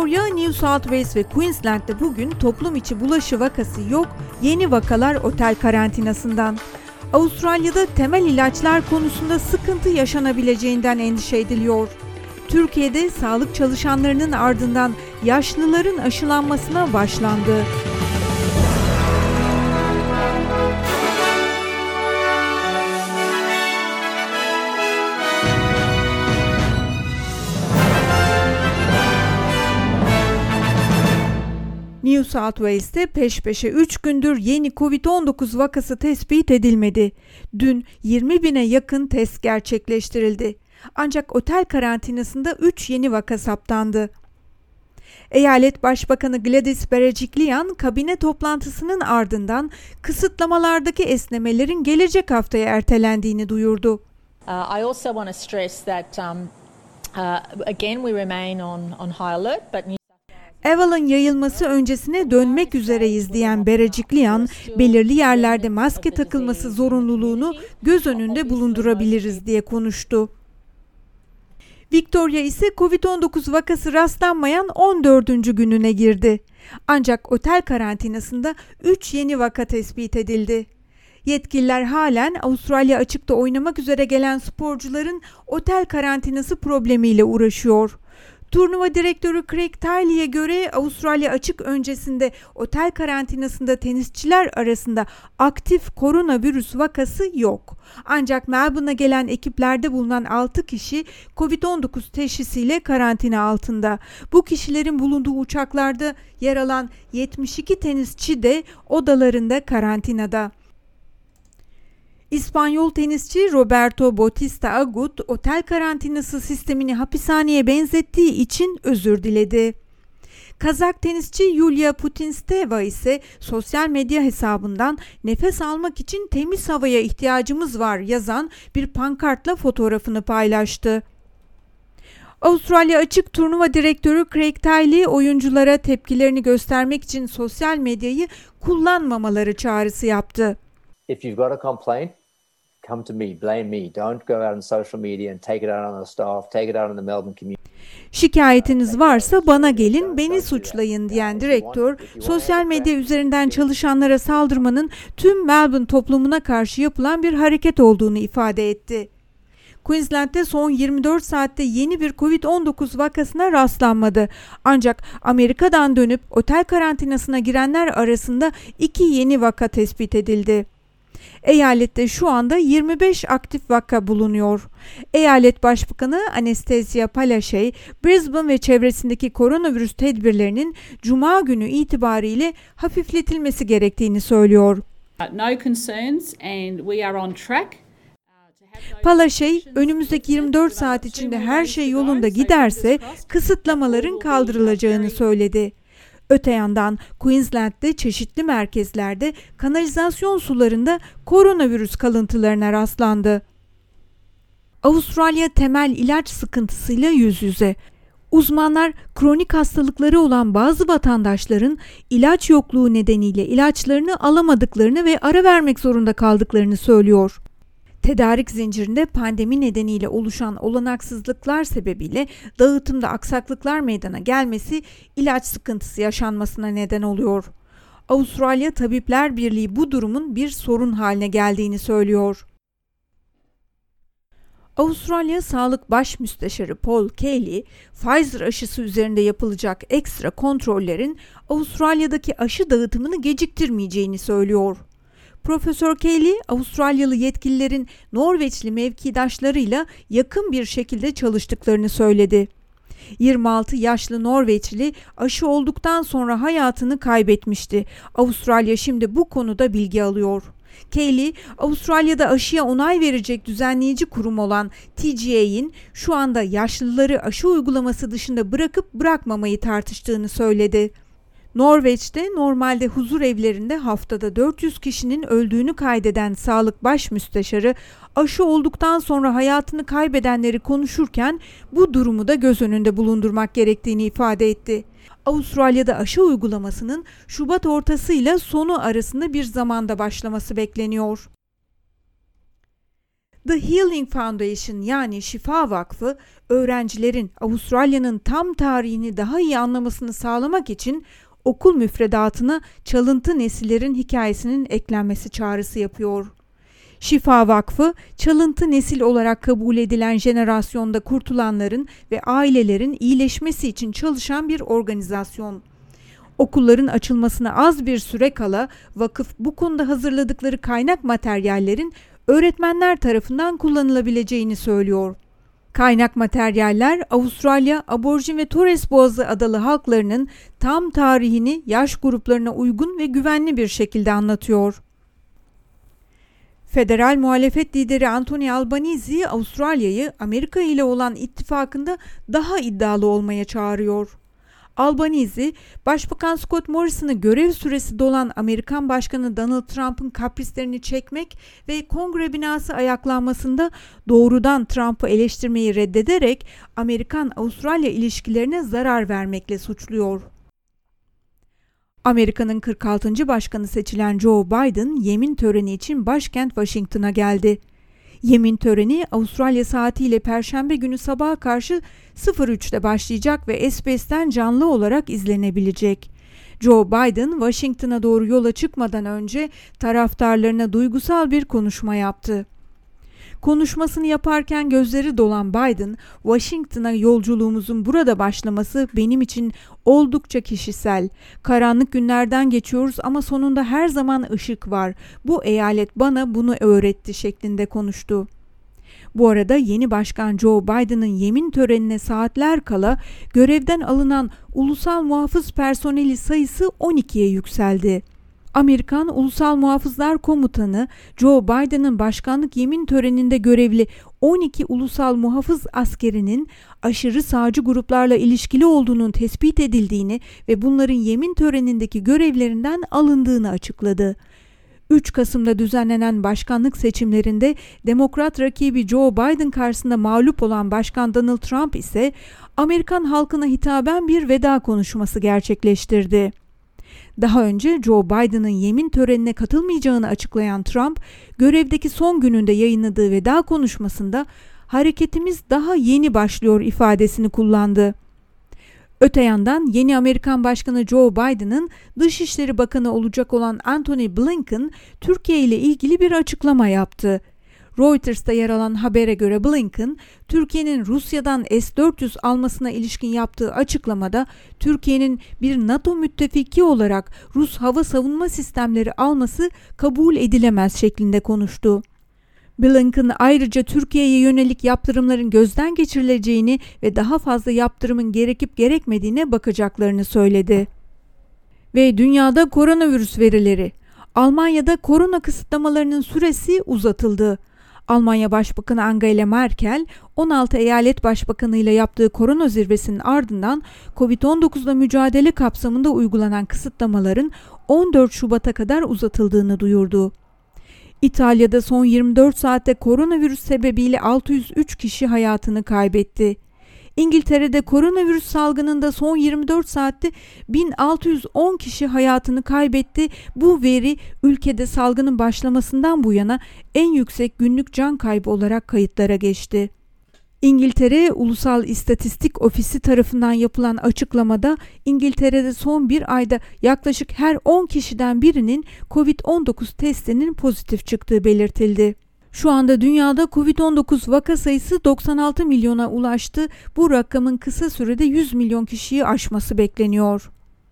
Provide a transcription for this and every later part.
Victoria, New South Wales ve Queensland'de bugün toplum içi bulaşı vakası yok, yeni vakalar otel karantinasından. Avustralya'da temel ilaçlar konusunda sıkıntı yaşanabileceğinden endişe ediliyor. Türkiye'de sağlık çalışanlarının ardından yaşlıların aşılanmasına başlandı. New South Wales'te peş peşe 3 gündür yeni Covid-19 vakası tespit edilmedi. Dün 20.000'e yakın test gerçekleştirildi. Ancak otel karantinasında 3 yeni vaka saptandı. Eyalet Başbakanı Gladys Berejiklian, kabine toplantısının ardından kısıtlamalardaki esnemelerin gelecek haftaya ertelendiğini duyurdu. I also want to stress that again we remain on high alert, but Avalon yayılması öncesine dönmek üzereyiz diyen Berejiklian, belirli yerlerde maske takılması zorunluluğunu göz önünde bulundurabiliriz diye konuştu. Victoria ise Covid-19 vakası rastlanmayan 14. gününe girdi. Ancak otel karantinasında 3 yeni vaka tespit edildi. Yetkililer halen Avustralya açıkta oynamak üzere gelen sporcuların otel karantinası problemiyle uğraşıyor. Turnuva direktörü Craig Tiley'e göre Avustralya açık öncesinde otel karantinasında tenisçiler arasında aktif koronavirüs vakası yok. Ancak Melbourne'a gelen ekiplerde bulunan 6 kişi Covid-19 teşhisiyle karantina altında. Bu kişilerin bulunduğu uçaklarda yer alan 72 tenisçi de odalarında karantinada. İspanyol tenisçi Roberto Bautista Agut, otel karantinası sistemini hapishaneye benzettiği için özür diledi. Kazak tenisçi Yulia Putintseva ise sosyal medya hesabından nefes almak için temiz havaya ihtiyacımız var yazan bir pankartla fotoğrafını paylaştı. Avustralya açık turnuva direktörü Craig Tiley, oyunculara tepkilerini göstermek için sosyal medyayı kullanmamaları çağrısı yaptı. If you've got a complaint, come to me, blame me. Don't go out on social media and take it out on the staff, take it out on the Melbourne community. Şikayetiniz varsa bana gelin, beni suçlayın diyen direktör, sosyal medya üzerinden çalışanlara saldırmanın tüm Melbourne toplumuna karşı yapılan bir hareket olduğunu ifade etti. Queensland'de son 24 saatte yeni bir Covid-19 vakasına rastlanmadı. Ancak Amerika'dan dönüp otel karantinasına girenler arasında 2 yeni vaka tespit edildi. Eyalette şu anda 25 aktif vaka bulunuyor. Eyalet Başbakanı Anastasia Palaszczuk, Brisbane ve çevresindeki koronavirüs tedbirlerinin Cuma günü itibariyle hafifletilmesi gerektiğini söylüyor. No concerns and we are on track. Palaszczuk, önümüzdeki 24 saat içinde her şey yolunda giderse kısıtlamaların kaldırılacağını söyledi. Öte yandan Queensland'de çeşitli merkezlerde kanalizasyon sularında koronavirüs kalıntılarına rastlandı. Avustralya temel ilaç sıkıntısıyla yüz yüze. Uzmanlar kronik hastalıkları olan bazı vatandaşların ilaç yokluğu nedeniyle ilaçlarını alamadıklarını ve ara vermek zorunda kaldıklarını söylüyor. Tedarik zincirinde pandemi nedeniyle oluşan olanaksızlıklar sebebiyle dağıtımda aksaklıklar meydana gelmesi ilaç sıkıntısı yaşanmasına neden oluyor. Avustralya Tabipler Birliği bu durumun bir sorun haline geldiğini söylüyor. Avustralya Sağlık Baş Müsteşarı Paul Kelly, Pfizer aşısı üzerinde yapılacak ekstra kontrollerin Avustralya'daki aşı dağıtımını geciktirmeyeceğini söylüyor. Profesör Kelly, Avustralyalı yetkililerin Norveçli mevkidaşlarıyla yakın bir şekilde çalıştıklarını söyledi. 26 yaşlı Norveçli aşı olduktan sonra hayatını kaybetmişti. Avustralya şimdi bu konuda bilgi alıyor. Kelly, Avustralya'da aşıya onay verecek düzenleyici kurum olan TGA'in şu anda yaşlıları aşı uygulaması dışında bırakıp bırakmamayı tartıştığını söyledi. Norveç'te normalde huzur evlerinde haftada 400 kişinin öldüğünü kaydeden Sağlık Baş Müsteşarı, aşı olduktan sonra hayatını kaybedenleri konuşurken bu durumu da göz önünde bulundurmak gerektiğini ifade etti. Avustralya'da aşı uygulamasının Şubat ortasıyla sonu arasında bir zamanda başlaması bekleniyor. The Healing Foundation yani Şifa Vakfı, öğrencilerin Avustralya'nın tam tarihini daha iyi anlamasını sağlamak için okul müfredatına çalıntı nesillerin hikayesinin eklenmesi çağrısı yapıyor. Şifa Vakfı, çalıntı nesil olarak kabul edilen jenerasyonda kurtulanların ve ailelerin iyileşmesi için çalışan bir organizasyon. Okulların açılmasına az bir süre kala vakıf bu konuda hazırladıkları kaynak materyallerin öğretmenler tarafından kullanılabileceğini söylüyor. Kaynak materyaller Avustralya, Aborjin ve Torres Boğazı adalı halklarının tam tarihini yaş gruplarına uygun ve güvenli bir şekilde anlatıyor. Federal muhalefet lideri Anthony Albanese, Avustralya'yı Amerika ile olan ittifakında daha iddialı olmaya çağırıyor. Albanese, Başbakan Scott Morrison'ı görev süresi dolan Amerikan Başkanı Donald Trump'ın kaprislerini çekmek ve Kongre binası ayaklanmasında doğrudan Trump'ı eleştirmeyi reddederek Amerikan-Avustralya ilişkilerine zarar vermekle suçluyor. Amerika'nın 46. başkanı seçilen Joe Biden yemin töreni için başkent Washington'a geldi. Yemin töreni Avustralya saatiyle Perşembe günü sabaha karşı 03'te başlayacak ve SBS'ten canlı olarak izlenebilecek. Joe Biden, Washington'a doğru yola çıkmadan önce taraftarlarına duygusal bir konuşma yaptı. Konuşmasını yaparken gözleri dolan Biden, Washington'a yolculuğumuzun burada başlaması benim için oldukça kişisel. Karanlık günlerden geçiyoruz ama sonunda her zaman ışık var. Bu eyalet bana bunu öğretti şeklinde konuştu. Bu arada yeni başkan Joe Biden'ın yemin törenine saatler kala görevden alınan ulusal muhafız personeli sayısı 12'ye yükseldi. Amerikan Ulusal Muhafızlar Komutanı Joe Biden'ın başkanlık yemin töreninde görevli 12 ulusal muhafız askerinin aşırı sağcı gruplarla ilişkili olduğunun tespit edildiğini ve bunların yemin törenindeki görevlerinden alındığını açıkladı. 3 Kasım'da düzenlenen başkanlık seçimlerinde Demokrat rakibi Joe Biden karşısında mağlup olan Başkan Donald Trump ise Amerikan halkına hitaben bir veda konuşması gerçekleştirdi. Daha önce Joe Biden'ın yemin törenine katılmayacağını açıklayan Trump, görevdeki son gününde yayınladığı veda konuşmasında "Hareketimiz daha yeni başlıyor" ifadesini kullandı. Öte yandan yeni Amerikan Başkanı Joe Biden'ın Dışişleri Bakanı olacak olan Antony Blinken, Türkiye ile ilgili bir açıklama yaptı. Reuters'ta yer alan habere göre Blinken, Türkiye'nin Rusya'dan S-400 almasına ilişkin yaptığı açıklamada Türkiye'nin bir NATO müttefiki olarak Rus hava savunma sistemleri alması kabul edilemez şeklinde konuştu. Blinken ayrıca Türkiye'ye yönelik yaptırımların gözden geçirileceğini ve daha fazla yaptırımın gerekip gerekmediğine bakacaklarını söyledi. Ve dünyada koronavirüs verileri. Almanya'da korona kısıtlamalarının süresi uzatıldı. Almanya Başbakanı Angela Merkel, 16 eyalet başbakanıyla yaptığı korona zirvesinin ardından COVID-19'la mücadele kapsamında uygulanan kısıtlamaların 14 Şubat'a kadar uzatıldığını duyurdu. İtalya'da son 24 saatte koronavirüs sebebiyle 603 kişi hayatını kaybetti. İngiltere'de koronavirüs salgınında son 24 saatte 1610 kişi hayatını kaybetti. Bu veri ülkede salgının başlamasından bu yana en yüksek günlük can kaybı olarak kayıtlara geçti. İngiltere Ulusal İstatistik Ofisi tarafından yapılan açıklamada İngiltere'de son bir ayda yaklaşık her 10 kişiden birinin COVID-19 testinin pozitif çıktığı belirtildi. Şu anda dünyada COVID-19 vaka sayısı 96 milyona ulaştı. Bu rakamın kısa sürede 100 milyon kişiyi aşması bekleniyor.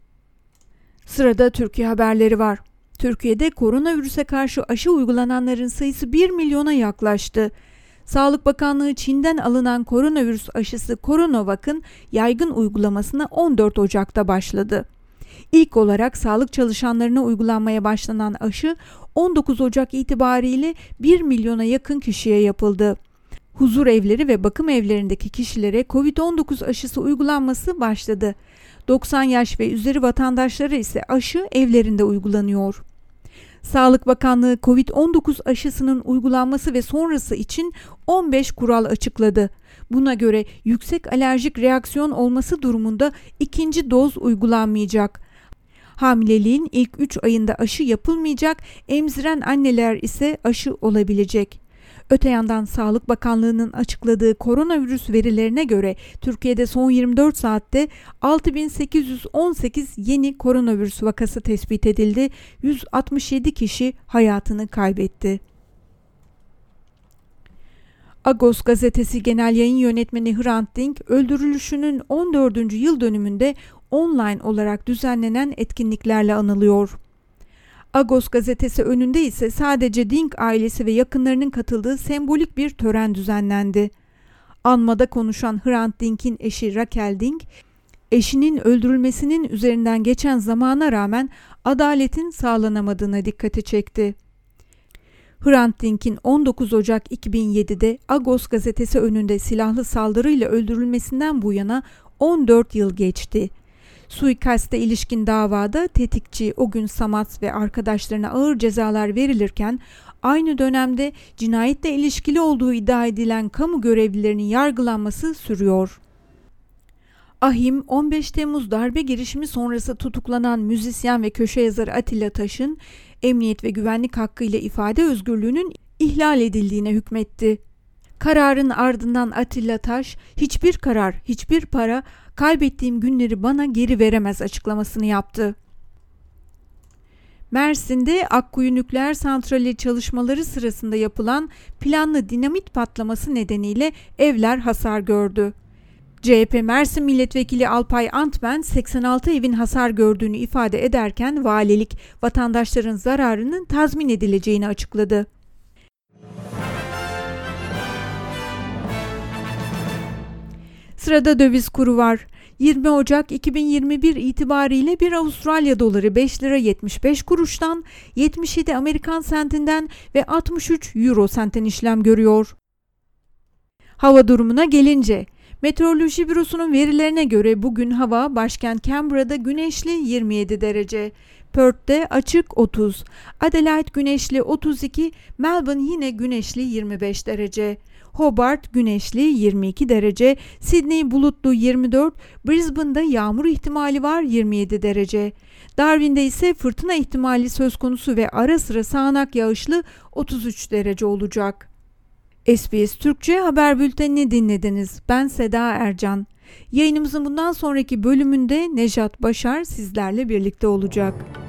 Sırada Türkiye haberleri var. Türkiye'de koronavirüse karşı aşı uygulananların sayısı 1 milyona yaklaştı. Sağlık Bakanlığı Çin'den alınan koronavirüs aşısı CoronaVac'ın yaygın uygulamasına 14 Ocak'ta başladı. İlk olarak sağlık çalışanlarına uygulanmaya başlanan aşı 19 Ocak itibariyle 1 milyona yakın kişiye yapıldı. Huzur evleri ve bakım evlerindeki kişilere COVID-19 aşısı uygulanması başladı. 90 yaş ve üzeri vatandaşlara ise aşı evlerinde uygulanıyor. Sağlık Bakanlığı COVID-19 aşısının uygulanması ve sonrası için 15 kural açıkladı. Buna göre yüksek alerjik reaksiyon olması durumunda ikinci doz uygulanmayacak. Hamileliğin ilk 3 ayında aşı yapılmayacak, emziren anneler ise aşı olabilecek. Öte yandan Sağlık Bakanlığı'nın açıkladığı koronavirüs verilerine göre Türkiye'de son 24 saatte 6.818 yeni koronavirüs vakası tespit edildi. 167 kişi hayatını kaybetti. Agos gazetesi genel yayın yönetmeni Hrant Dink, öldürülüşünün 14. yıl dönümünde online olarak düzenlenen etkinliklerle anılıyor. Agos gazetesi önünde ise sadece Dink ailesi ve yakınlarının katıldığı sembolik bir tören düzenlendi. Anmada konuşan Hrant Dink'in eşi Raquel Dink, eşinin öldürülmesinin üzerinden geçen zamana rağmen adaletin sağlanamadığına dikkati çekti. Hrant Dink'in 19 Ocak 2007'de Agos gazetesi önünde silahlı saldırıyla öldürülmesinden bu yana 14 yıl geçti. Suikaste ilişkin davada tetikçi Ogün Samat ve arkadaşlarına ağır cezalar verilirken aynı dönemde cinayetle ilişkili olduğu iddia edilen kamu görevlilerinin yargılanması sürüyor. AHİM, 15 Temmuz darbe girişimi sonrası tutuklanan müzisyen ve köşe yazarı Atilla Taş'ın emniyet ve güvenlik hakkıyla ifade özgürlüğünün ihlal edildiğine hükmetti. Kararın ardından Atilla Taş, hiçbir karar, hiçbir para kaybettiğim günleri bana geri veremez açıklamasını yaptı. Mersin'de Akkuyu Nükleer Santrali çalışmaları sırasında yapılan planlı dinamit patlaması nedeniyle evler hasar gördü. CHP Mersin Milletvekili Alpay Antmen 86 evin hasar gördüğünü ifade ederken valilik vatandaşların zararının tazmin edileceğini açıkladı. Sırada döviz kuru var. 20 Ocak 2021 itibariyle 1 Avustralya doları 5 lira 75 kuruştan, 77 Amerikan sentinden ve 63 Euro sentten işlem görüyor. Hava durumuna gelince, Meteoroloji Bürosu'nun verilerine göre bugün hava başkent Canberra'da güneşli 27 derece, Perth'te açık 30, Adelaide güneşli 32, Melbourne yine güneşli 25 derece, Hobart güneşli 22 derece, Sydney bulutlu 24, Brisbane'da yağmur ihtimali var 27 derece, Darwin'de ise fırtına ihtimali söz konusu ve ara sıra sağanak yağışlı 33 derece olacak. SBS Türkçe haber bültenini dinlediniz. Ben Seda Ercan. Yayınımızın bundan sonraki bölümünde Nejat Başar sizlerle birlikte olacak.